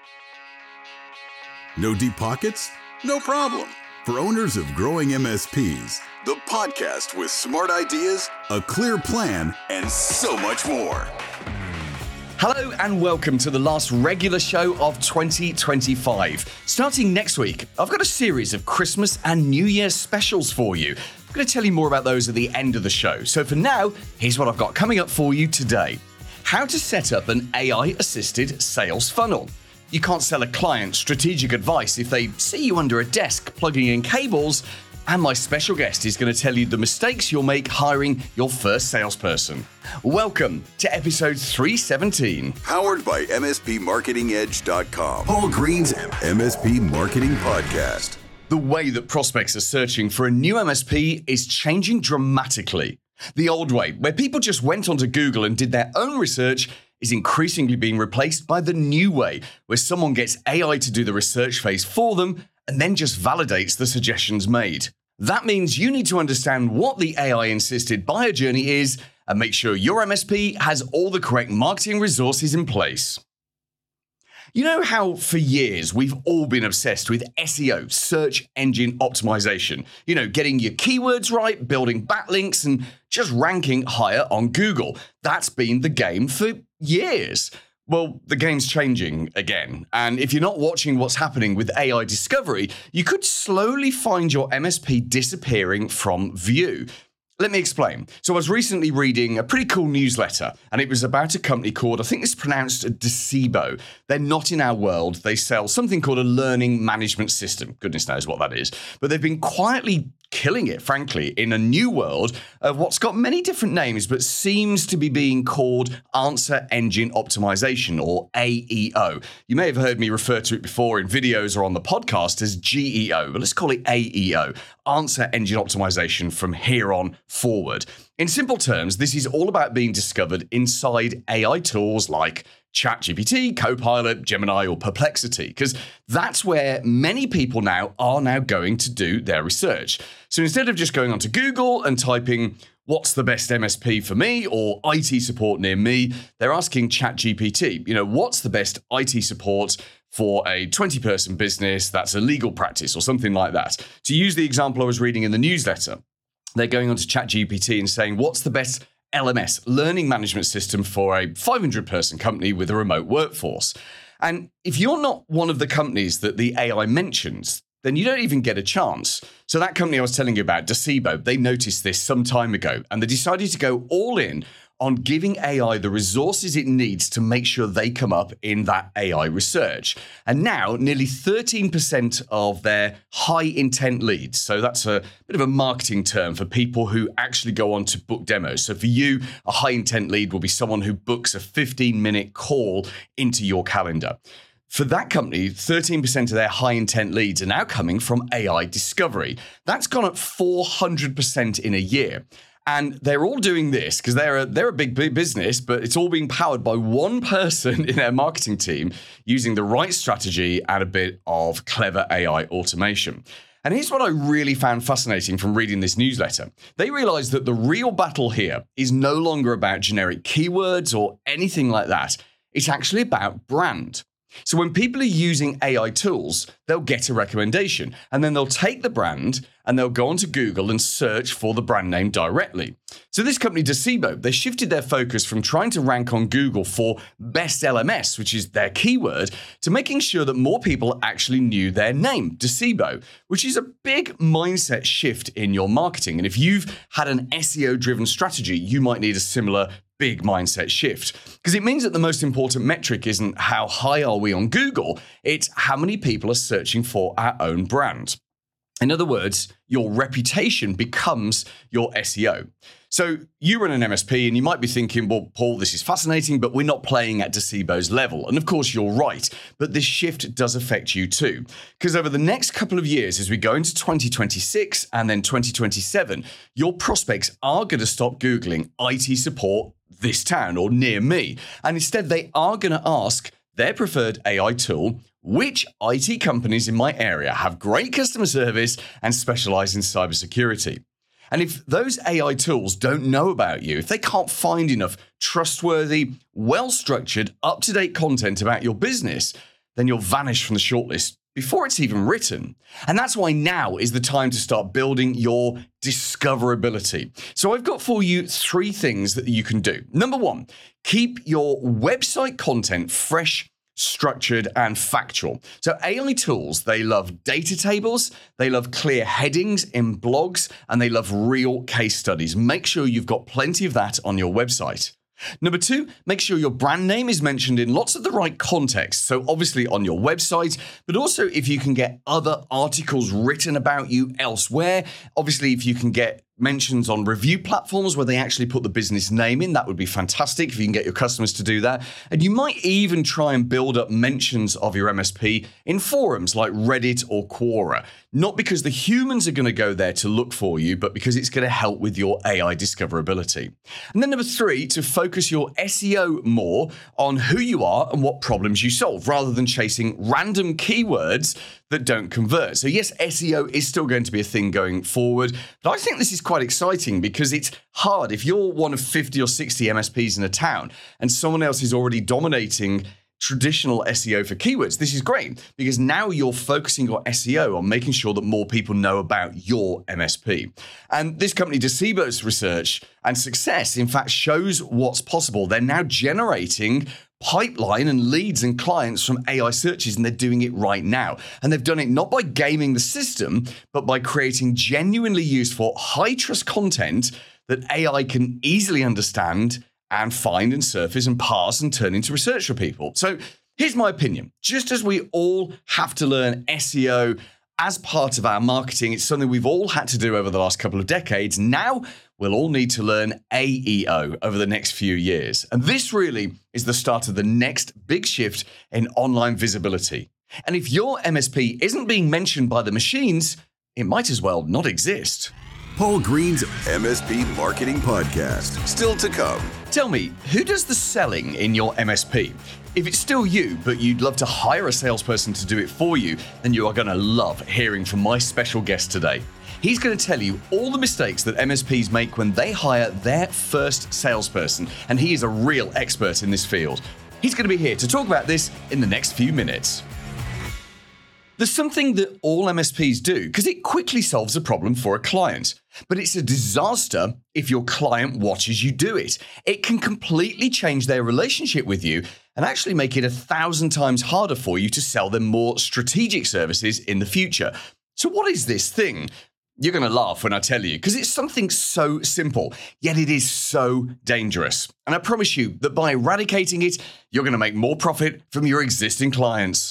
No deep pockets? No problem. For owners of growing MSPs, the podcast with smart ideas, a clear plan, and so much more. Hello and welcome to the last regular show of 2025. Starting next week, I've got a series of Christmas and New Year's specials for you. I'm going to tell you more about those at the end of the show. So for now, here's what I've got coming up for you today. How to set up an AI-assisted sales funnel. You can't sell a client strategic advice if they see you under a desk plugging in cables. And my special guest is going to tell you the mistakes you'll make hiring your first salesperson. Welcome to episode 317. Powered by MSPMarketingEdge.com. Paul Green's MSP Marketing Podcast. The way that prospects are searching for a new MSP is changing dramatically. The old way, where people just went onto Google and did their own research, is increasingly being replaced by the new way, where someone gets AI to do the research phase for them and then just validates the suggestions made. That means you need to understand what the AI-insisted buyer journey is and make sure your MSP has all the correct marketing resources in place. You know how for years we've all been obsessed with SEO, search engine optimization. You know, getting your keywords right, building backlinks, and just ranking higher on Google. That's been the game for years. Well, the game's changing again. And if you're not watching what's happening with AI discovery, you could slowly find your MSP disappearing from view. Let me explain. So I was recently reading a pretty cool newsletter, and it was about a company called, I think it's pronounced Docebo. They're not in our world. They sell something called a learning management system. Goodness knows what that is. But they've been quietly killing it, frankly, in a new world of what's got many different names, but seems to be being called Answer Engine Optimization, or AEO. You may have heard me refer to it before in videos or on the podcast as GEO, but let's call it AEO, Answer Engine Optimization from here on forward. In simple terms, this is all about being discovered inside AI tools like ChatGPT, Copilot, Gemini, or Perplexity, because that's where many people now are going to do their research. So instead of just going onto Google and typing, what's the best MSP for me, or IT support near me, they're asking ChatGPT, what's the best IT support for a 20-person business that's a legal practice or something like that. To use the example I was reading in the newsletter, they're going onto ChatGPT and saying, what's the best LMS, learning management system for a 500-person company with a remote workforce? And if you're not one of the companies that the AI mentions, then you don't even get a chance. So that company I was telling you about, Docebo, they noticed this some time ago, and they decided to go all in on giving AI the resources it needs to make sure they come up in that AI research. And now nearly 13% of their high intent leads, so that's a bit of a marketing term for people who actually go on to book demos. So for you, a high intent lead will be someone who books a 15-minute call into your calendar. For that company, 13% of their high intent leads are now coming from AI discovery. That's gone up 400% in a year. And they're all doing this because they're a big business, but it's all being powered by one person in their marketing team using the right strategy and a bit of clever AI automation. And here's what I really found fascinating from reading this newsletter. They realized that the real battle here is no longer about generic keywords or anything like that. It's actually about brand. So when people are using AI tools, they'll get a recommendation, and then they'll take the brand and they'll go onto Google and search for the brand name directly. So this company, Docebo, they shifted their focus from trying to rank on Google for best LMS, which is their keyword, to making sure that more people actually knew their name, Docebo, which is a big mindset shift in your marketing. And if you've had an SEO-driven strategy, you might need a similar big mindset shift, because it means that the most important metric isn't how high are we on Google, it's how many people are searching for our own brand. In other words, your reputation becomes your SEO. So you run an MSP and you might be thinking, well, Paul, this is fascinating, but we're not playing at Docebo's level. And of course, you're right. But this shift does affect you too. Because over the next couple of years, as we go into 2026 and then 2027, your prospects are going to stop Googling IT support this town or near me. And instead, they are going to ask their preferred AI tool, which IT companies in my area have great customer service and specialize in cybersecurity. And if those AI tools don't know about you, if they can't find enough trustworthy, well-structured, up-to-date content about your business, then you'll vanish from the shortlist before it's even written. And that's why now is the time to start building your discoverability. So I've got for you 3 things that you can do. Number 1, keep your website content fresh, structured, and factual. So AI tools, they love data tables, they love clear headings in blogs, and they love real case studies. Make sure you've got plenty of that on your website. Number 2, make sure your brand name is mentioned in lots of the right context. So obviously on your website, but also if you can get other articles written about you elsewhere. Obviously, if you can get mentions on review platforms where they actually put the business name in, that would be fantastic if you can get your customers to do that. And you might even try and build up mentions of your MSP in forums like Reddit or Quora. Not because the humans are going to go there to look for you, but because it's going to help with your AI discoverability. And then number 3, to focus your SEO more on who you are and what problems you solve, rather than chasing random keywords that don't convert. So yes, SEO is still going to be a thing going forward, but I think this is quite exciting because it's hard. If you're one of 50 or 60 MSPs in a town and someone else is already dominating traditional SEO for keywords, this is great because now you're focusing your SEO on making sure that more people know about your MSP. And this company, Docebo's research and success, in fact, shows what's possible. They're now generating pipeline and leads and clients from AI searches, and they're doing it right now. And they've done it not by gaming the system, but by creating genuinely useful, high-trust content that AI can easily understand and find and surface and parse and turn into research for people. So here's my opinion. Just as we all have to learn SEO as part of our marketing, it's something we've all had to do over the last couple of decades. Now we'll all need to learn AEO over the next few years. And this really is the start of the next big shift in online visibility. And if your MSP isn't being mentioned by the machines, it might as well not exist. Paul Green's MSP Marketing Podcast. Still to come. Tell me, who does the selling in your MSP? If it's still you, but you'd love to hire a salesperson to do it for you, then you are going to love hearing from my special guest today. He's going to tell you all the mistakes that MSPs make when they hire their first salesperson, and he is a real expert in this field. He's going to be here to talk about this in the next few minutes. There's something that all MSPs do because it quickly solves a problem for a client. But it's a disaster if your client watches you do it. It can completely change their relationship with you and actually make it 1,000 times harder for you to sell them more strategic services in the future. So what is this thing? You're going to laugh when I tell you because it's something so simple, yet it is so dangerous. And I promise you that by eradicating it, you're going to make more profit from your existing clients.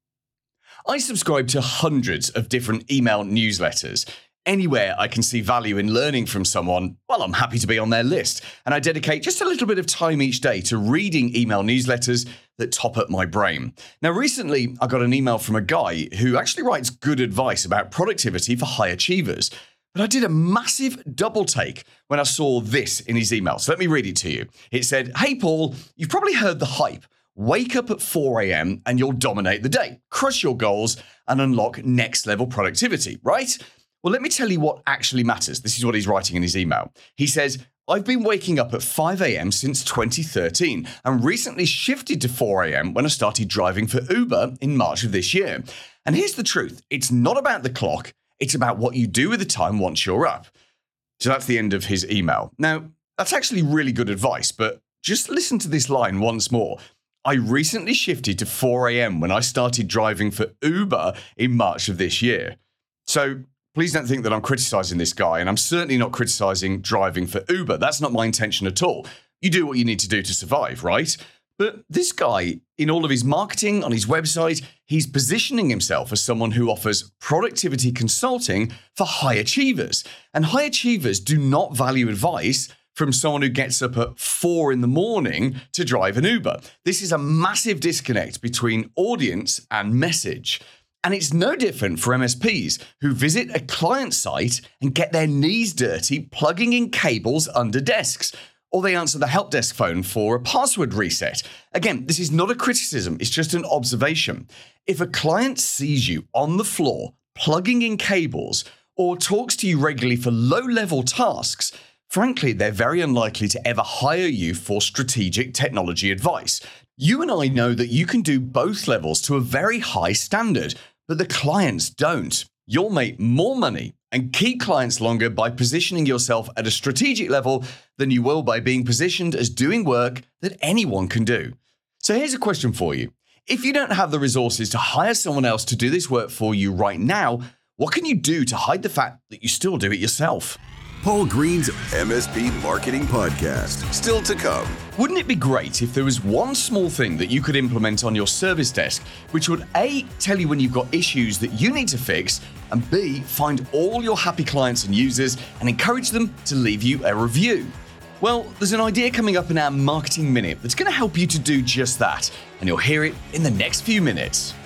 I subscribe to hundreds of different email newsletters. Anywhere I can see value in learning from someone, well, I'm happy to be on their list. And I dedicate just a little bit of time each day to reading email newsletters that top up my brain. Now, recently, I got an email from a guy who actually writes good advice about productivity for high achievers. But I did a massive double take when I saw this in his email. So let me read it to you. It said, "Hey, Paul, you've probably heard the hype. Wake up at 4 a.m. and you'll dominate the day, crush your goals, and unlock next level productivity, right? Well, let me tell you what actually matters." This is what he's writing in his email. He says, "I've been waking up at 5 a.m. since 2013 and recently shifted to 4 a.m. when I started driving for Uber in March of this year. And here's the truth. It's not about the clock. It's about what you do with the time once you're up." So that's the end of his email. Now, that's actually really good advice, but just listen to this line once more. "I recently shifted to 4 a.m. when I started driving for Uber in March of this year." So please don't think that I'm criticizing this guy, and I'm certainly not criticizing driving for Uber. That's not my intention at all. You do what you need to do to survive, right? But this guy, in all of his marketing on his website, he's positioning himself as someone who offers productivity consulting for high achievers. And high achievers do not value advice from someone who gets up at 4 a.m. to drive an Uber. This is a massive disconnect between audience and message. And it's no different for MSPs who visit a client site and get their knees dirty plugging in cables under desks, or they answer the help desk phone for a password reset. Again, this is not a criticism, it's just an observation. If a client sees you on the floor plugging in cables or talks to you regularly for low-level tasks, frankly, they're very unlikely to ever hire you for strategic technology advice. You and I know that you can do both levels to a very high standard, but the clients don't. You'll make more money and keep clients longer by positioning yourself at a strategic level than you will by being positioned as doing work that anyone can do. So here's a question for you. If you don't have the resources to hire someone else to do this work for you right now, what can you do to hide the fact that you still do it yourself? Paul Green's MSP Marketing Podcast, still to come. Wouldn't it be great if there was one small thing that you could implement on your service desk, which would A, tell you when you've got issues that you need to fix, and B, find all your happy clients and users and encourage them to leave you a review? Well, there's an idea coming up in our Marketing Minute that's going to help you to do just that, and you'll hear it in the next few minutes.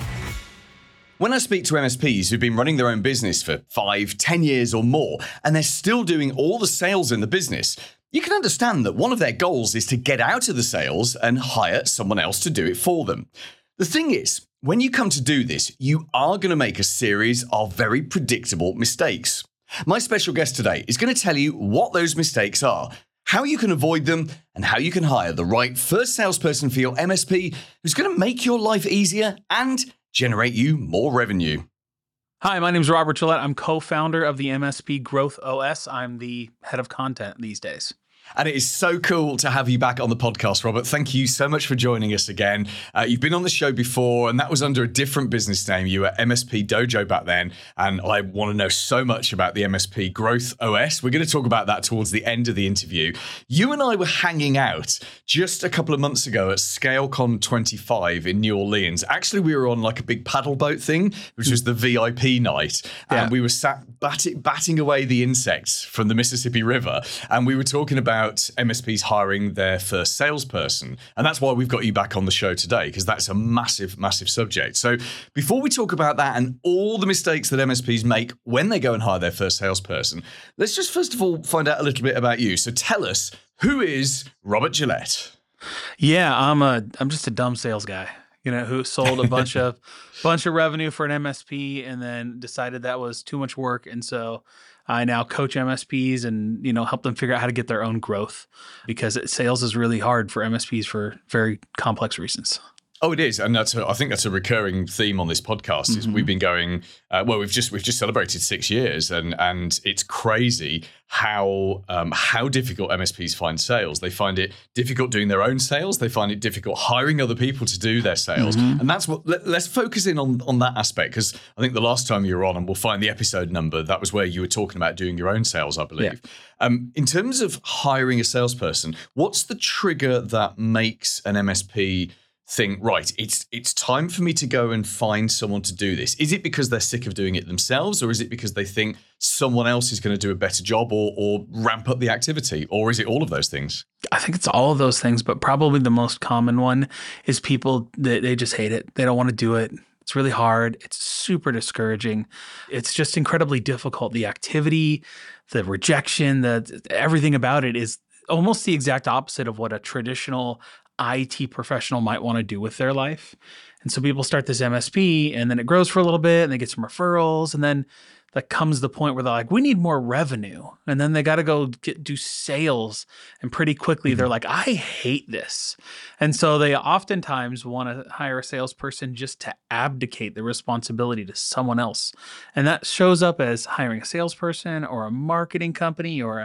When I speak to MSPs who've been running their own business for 5, 10 years or more, and they're still doing all the sales in the business, you can understand that one of their goals is to get out of the sales and hire someone else to do it for them. The thing is, when you come to do this, you are going to make a series of very predictable mistakes. My special guest today is going to tell you what those mistakes are, how you can avoid them, and how you can hire the right first salesperson for your MSP who's going to make your life easier and generate you more revenue. Hi, my name is Robert Gillette. I'm co-founder of the MSP Growth OS. I'm the head of content these days. And it is so cool to have you back on the podcast, Robert. Thank you so much for joining us again. You've been on the show before, and that was under a different business name. You were MSP Dojo back then, and I want to know so much about the MSP Growth OS. We're going to talk about that towards the end of the interview. You and I were hanging out just a couple of months ago at ScaleCon 25 in New Orleans. Actually, we were on like a big paddle boat thing, which was the VIP night, and we were sat batting away the insects from the Mississippi River, and we were talking about MSPs hiring their first salesperson. And that's why we've got you back on the show today, because that's a massive, massive subject. So before we talk about that and all the mistakes that MSPs make when they go and hire their first salesperson, let's just first of all find out a little bit about you. So tell us, who is Robert Gillette? Yeah, I'm just a dumb sales guy, who sold a bunch of revenue for an MSP and then decided that was too much work. And so I now coach MSPs and, help them figure out how to get their own growth, because sales is really hard for MSPs for very complex reasons. Oh, it is, and I think that's a recurring theme on this podcast. Is we've been going we've just celebrated 6 years, and it's crazy how difficult MSPs find sales. They find it difficult doing their own sales. They find it difficult hiring other people to do their sales, and that's what. Let's focus in on that aspect, because I think the last time you were on, and we'll find the episode number, that was where you were talking about doing your own sales, I believe. Yeah. In terms of hiring a salesperson, what's the trigger that makes an MSP think, right, it's time for me to go and find someone to do this? Is it because they're sick of doing it themselves, or is it because they think someone else is going to do a better job or ramp up the activity, or is it all of those things? I think it's all of those things, but probably the most common one is people that they just hate it. They don't want to do it. It's really hard. It's super discouraging. It's just incredibly difficult. The activity, the rejection, everything about it is almost the exact opposite of what a traditional IT professional might want to do with their life. And so people start this MSP, and then it grows for a little bit, and they get some referrals, and then that comes the point where they're like, we need more revenue. And then they got to go do sales. And pretty quickly they're like, I hate this. And so they oftentimes want to hire a salesperson just to abdicate the responsibility to someone else. And that shows up as hiring a salesperson or a marketing company or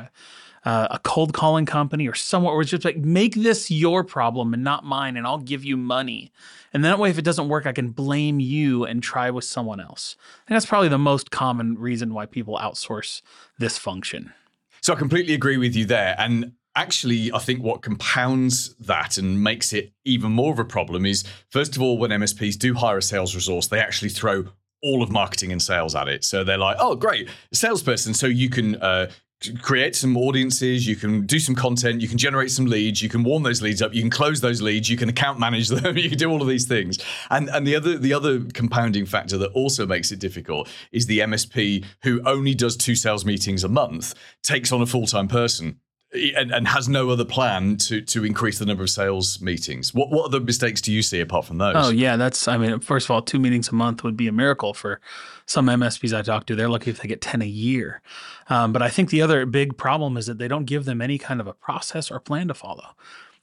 a cold calling company or somewhere where it's just like, make this your problem and not mine, and I'll give you money. And that way, if it doesn't work, I can blame you and try with someone else. And that's probably the most common reason why people outsource this function. So I completely agree with you there. And actually, I think what compounds that and makes it even more of a problem is, first of all, when MSPs do hire a sales resource, they actually throw all of marketing and sales at it. So they're like, oh, great, a salesperson. So you can create some audiences, you can do some content, you can generate some leads, you can warm those leads up, you can close those leads, you can account manage them, you can do all of these things. And the other compounding factor that also makes it difficult is the MSP who only does 2 sales meetings a month takes on a full-time person and has no other plan to increase the number of sales meetings. What other mistakes do you see apart from those? Oh, yeah. First of all, 2 meetings a month would be a miracle for some MSPs I talk to. They're lucky if they get 10 a year. But I think the other big problem is that they don't give them any kind of a process or plan to follow.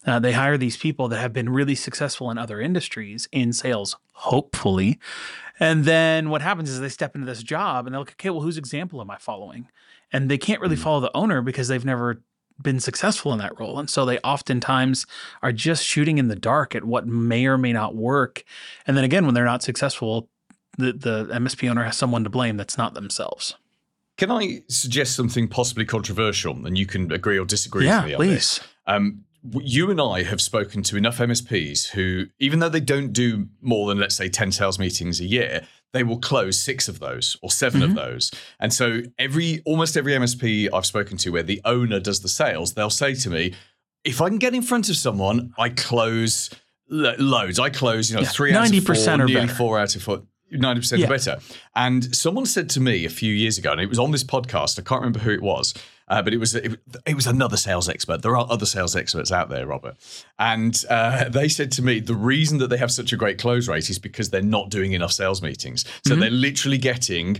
They hire these people that have been really successful in other industries in sales, hopefully. And then what happens is they step into this job and they're like, okay, well, whose example am I following? And they can't really follow the owner because they've never been successful in that role. And so they oftentimes are just shooting in the dark at what may or may not work. And then again, when they're not successful, the MSP owner has someone to blame that's not themselves. Can I suggest something possibly controversial, and you can agree or disagree with me on please. this? You and I have spoken to enough MSPs who, even though they don't do more than, let's say, 10 sales meetings a year, they will close 6 of those or 7 of those. And so almost every MSP I've spoken to where the owner does the sales, they'll say to me, if I can get in front of someone, I close loads. I close, 3 out of 4, nearly better. 4 out of 4. 90% or better. And someone said to me a few years ago, and it was on this podcast, I can't remember who it was, but it was another sales expert. There are other sales experts out there, Robert. And they said to me, the reason that they have such a great close rate is because they're not doing enough sales meetings. So they're literally getting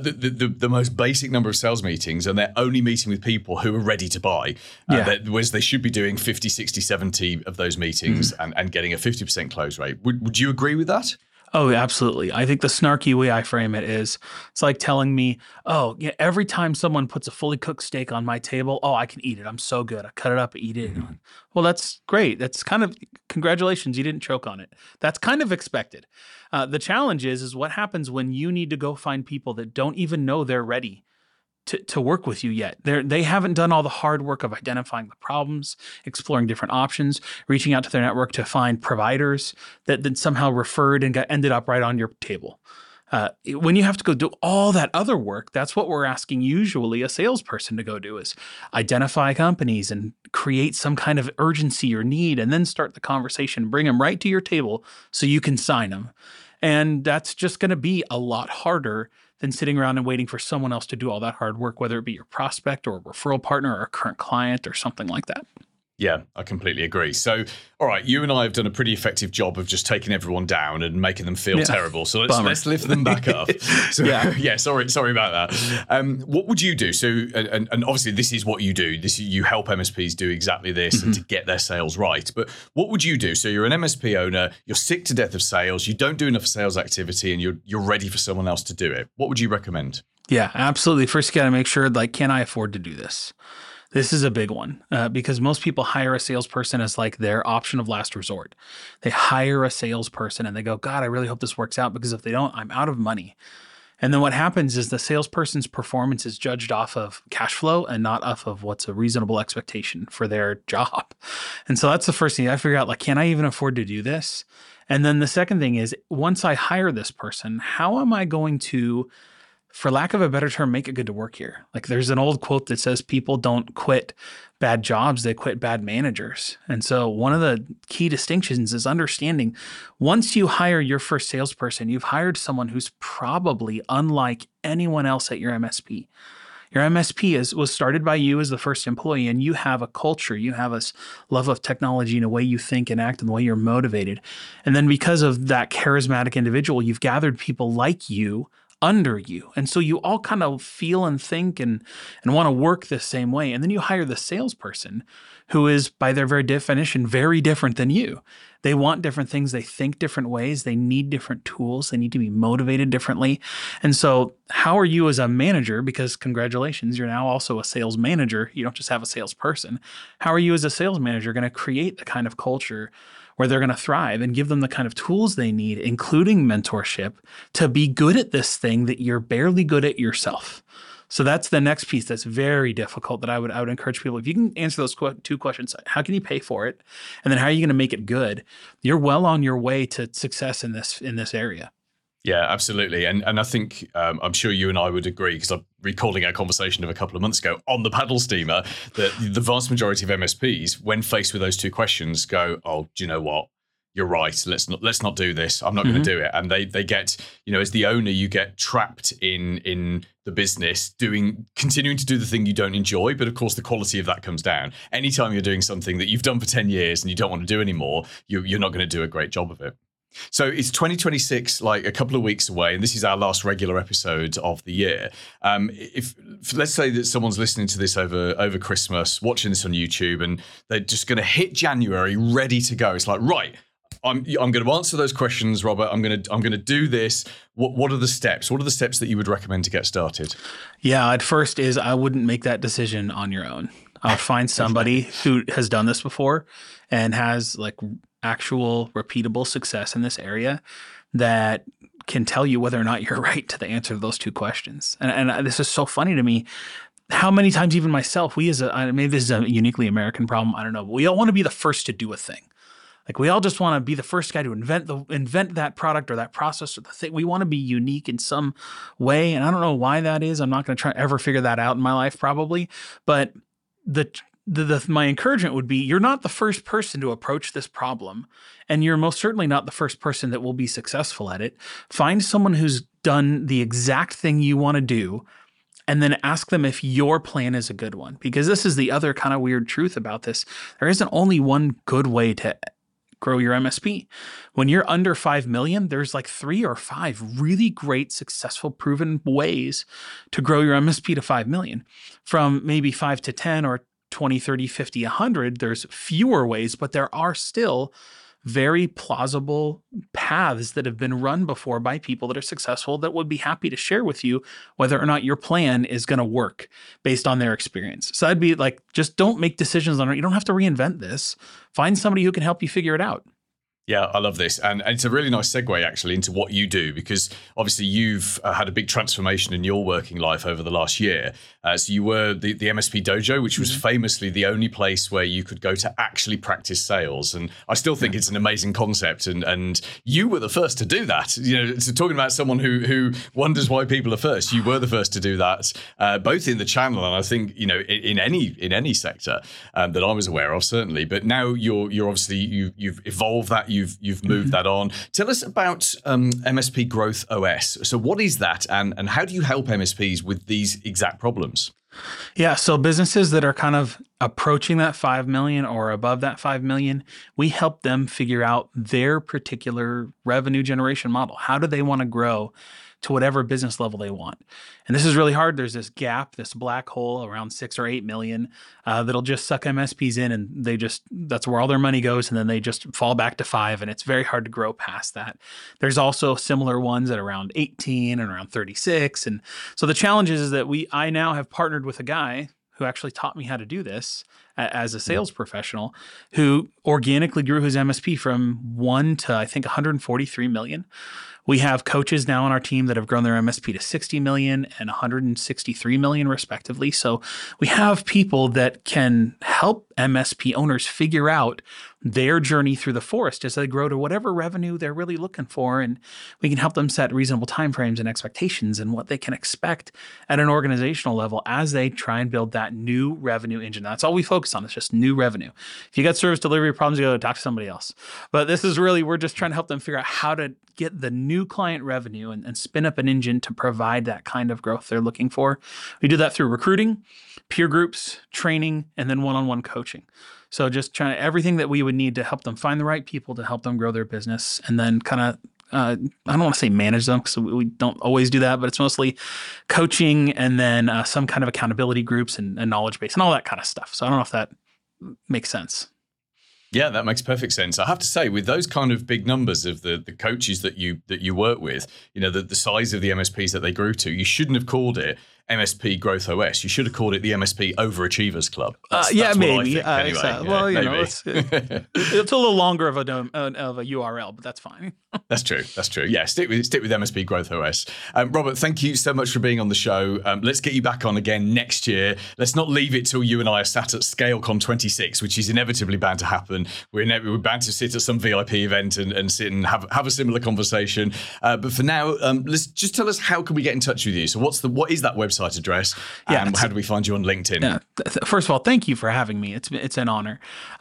the most basic number of sales meetings, and they're only meeting with people who are ready to buy. Whereas they should be doing 50, 60, 70 of those meetings and getting a 50% close rate. Would you agree with that? Oh, absolutely. I think the snarky way I frame it is, it's like telling me, oh, yeah, every time someone puts a fully cooked steak on my table, oh, I can eat it. I'm so good. I cut it up, eat it. Well, that's great. That's kind of, congratulations, you didn't choke on it. That's kind of expected. The challenge is what happens when you need to go find people that don't even know they're ready to work with you yet. They haven't done all the hard work of identifying the problems, exploring different options, reaching out to their network to find providers that somehow referred and ended up right on your table. When you have to go do all that other work, that's what we're asking usually a salesperson to go do, is identify companies and create some kind of urgency or need, and then start the conversation, bring them right to your table so you can sign them. And that's just going to be a lot harder than sitting around and waiting for someone else to do all that hard work, whether it be your prospect or a referral partner or a current client or something like that. Yeah, I completely agree. So, all right, you and I have done a pretty effective job of just taking everyone down and making them feel terrible. So let's lift them back up. So, sorry about that. What would you do? So, and obviously this is what you do. You help MSPs do exactly this and to get their sales right. But what would you do? So you're an MSP owner, you're sick to death of sales, you don't do enough sales activity, and you're ready for someone else to do it. What would you recommend? Yeah, absolutely. First, you got to make sure, can I afford to do this? This is a big one because most people hire a salesperson as their option of last resort. They hire a salesperson and they go, God, I really hope this works out, because if they don't, I'm out of money. And then what happens is the salesperson's performance is judged off of cash flow and not off of what's a reasonable expectation for their job. And so that's the first thing I figure out, can I even afford to do this? And then the second thing is, once I hire this person, how am I going to, for lack of a better term, make it good to work here? There's an old quote that says people don't quit bad jobs, they quit bad managers. And so one of the key distinctions is understanding, once you hire your first salesperson, you've hired someone who's probably unlike anyone else at your MSP. Your MSP was started by you as the first employee, and you have a culture, you have a love of technology and a way you think and act and the way you're motivated. And then because of that charismatic individual, you've gathered people like you under you. And so you all kind of feel and think and want to work the same way. And then you hire the salesperson who is, by their very definition, very different than you. They want different things. They think different ways. They need different tools. They need to be motivated differently. And so how are you as a manager, because congratulations, you're now also a sales manager. You don't just have a salesperson. How are you as a sales manager going to create the kind of culture where they're going to thrive and give them the kind of tools they need, including mentorship, to be good at this thing that you're barely good at yourself? So that's the next piece that's very difficult that I would encourage people. If you can answer those 2 questions, how can you pay for it? And then how are you going to make it good? You're well on your way to success in this area. Yeah, absolutely. And I think I'm sure you and I would agree, because I'm recalling our conversation of a couple of months ago on the paddle steamer, that the vast majority of MSPs, when faced with those 2 questions, go, oh, do you know what? You're right. Let's not do this. I'm not going to do it. And they get, as the owner, you get trapped in the business continuing to do the thing you don't enjoy. But of course, the quality of that comes down. Anytime you're doing something that you've done for 10 years and you don't want to do anymore, you're not going to do a great job of it. So it's 2026, like a couple of weeks away, and this is our last regular episode of the year. If let's say that someone's listening to this over Christmas, watching this on YouTube, and they're just going to hit January, ready to go. It's like, right, I'm going to answer those questions, Robert. I'm going to do this. What are the steps? What are the steps that you would recommend to get started? Yeah, at first is I wouldn't make that decision on your own. I'll find somebody who has done this before and has like actual repeatable success in this area that can tell you whether or not you're right to the answer to those two questions. And this is so funny to me. How many times, even myself, maybe this is a uniquely American problem. I don't know. But we all want to be the first to do a thing. Like we all just want to be the first guy to invent that product or that process or the thing. We want to be unique in some way. And I don't know why that is. I'm not going to try ever figure that out in my life probably. But my encouragement would be you're not the first person to approach this problem, and you're most certainly not the first person that will be successful at it. Find someone who's done the exact thing you want to do, and then ask them if your plan is a good one. Because this is the other kind of weird truth about this. There isn't only one good way to grow your MSP. When you're under 5 million, there's like 3 or 5 really great, successful, proven ways to grow your MSP to 5 million. From maybe 5 to 10 or 20, 30, 50, 100, there's fewer ways, but there are still very plausible paths that have been run before by people that are successful that would be happy to share with you whether or not your plan is going to work based on their experience. So I'd be like, just don't make decisions on it. You don't have to reinvent this. Find somebody who can help you figure it out. Yeah, I love this. And it's a really nice segue, actually, into what you do, because obviously you've had a big transformation in your working life over the last year. So you were the MSP Dojo, which was famously the only place where you could go to actually practice sales. And I still think it's an amazing concept. And you were the first to do that. You know, so talking about someone who wonders why people are first, you were the first to do that, both in the channel and I think, you know, in any sector that I was aware of, certainly. But now you're obviously, you've evolved that. You've moved that on. Tell us about MSP Growth OS. So what is that, and how do you help MSPs with these exact problems? Yeah, so businesses that are kind of approaching that 5 million or above that 5 million, we help them figure out their particular revenue generation model. How do they want to grow to whatever business level they want? And this is really hard. There's this gap, this black hole around 6 or 8 million that'll just suck MSPs in, and that's where all their money goes, and then they just fall back to 5, and it's very hard to grow past that. There's also similar ones at around 18 and around 36. And so the challenge is that I now have partnered with a guy who actually taught me how to do this as a sales professional, who organically grew his MSP from 1 to, I think, 143 million. We have coaches now on our team that have grown their MSP to 60 million and 163 million respectively. So we have people that can help MSP owners figure out their journey through the forest as they grow to whatever revenue they're really looking for. And we can help them set reasonable timeframes and expectations and what they can expect at an organizational level as they try and build that new revenue engine. That's all we focus on. It's just new revenue. If you got service delivery problems, you go talk to somebody else. But this is really, we're just trying to help them figure out how to get the new client revenue and spin up an engine to provide that kind of growth they're looking for. We do that through recruiting, peer groups, training, and then one-on-one coaching. So just trying everything that we would need to help them find the right people to help them grow their business, and then kind of, I don't want to say manage them because we don't always do that, but it's mostly coaching and then some kind of accountability groups and knowledge base and all that kind of stuff. So I don't know if that makes sense. Yeah, that makes perfect sense. I have to say, with those kind of big numbers of the coaches that you work with, you know, the size of the MSPs that they grew to, you shouldn't have called it MSP Growth OS. You should have called it the MSP Overachievers Club. That's maybe. What I think, anyway. Well, you know, it's a little longer of a URL, but that's fine. That's true. Yeah, stick with MSP Growth OS. Robert, thank you so much for being on the show. Let's get you back on again next year. Let's not leave it till you and I are sat at ScaleCon 26, which is inevitably bound to happen. We're bound to sit at some VIP event and sit and have a similar conversation. But for now, let's just tell us, how can we get in touch with you? So what is that website address? And how do we find you on LinkedIn? Yeah. First of all, thank you for having me. It's an honor.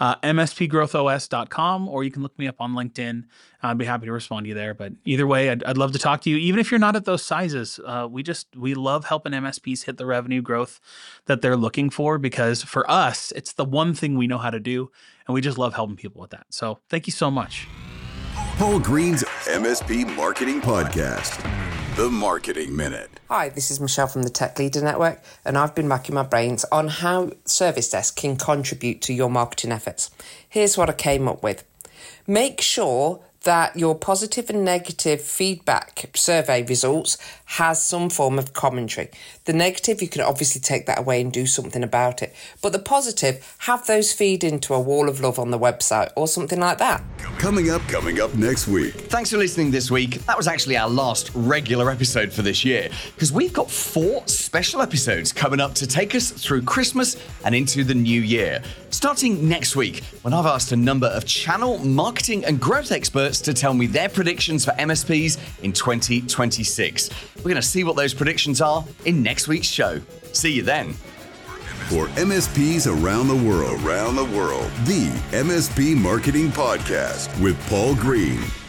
MSPgrowthOS.com, or you can look me up on LinkedIn. I'd be happy to respond to you there. But either way, I'd love to talk to you. Even if you're not at those sizes, we love helping MSPs hit the revenue growth that they're looking for, because for us, it's the one thing we know how to do, and we just love helping people with that. So thank you so much. Paul Green's MSP Marketing Podcast, The Marketing Minute. Hi, this is Michelle from the Tech Leader Network, and I've been racking my brains on how Service Desk can contribute to your marketing efforts. Here's what I came up with. Make sure that your positive and negative feedback survey results has some form of commentary. The negative, you can obviously take that away and do something about it. But the positive, have those feed into a wall of love on the website or something like that. Coming up next week. Thanks for listening this week. That was actually our last regular episode for this year, because we've got 4 special episodes coming up to take us through Christmas and into the new year. Starting next week, when I've asked a number of channel, marketing and growth experts to tell me their predictions for MSPs in 2026. We're going to see what those predictions are in next week's show. See you then. For MSPs around the world, the MSP Marketing Podcast with Paul Green.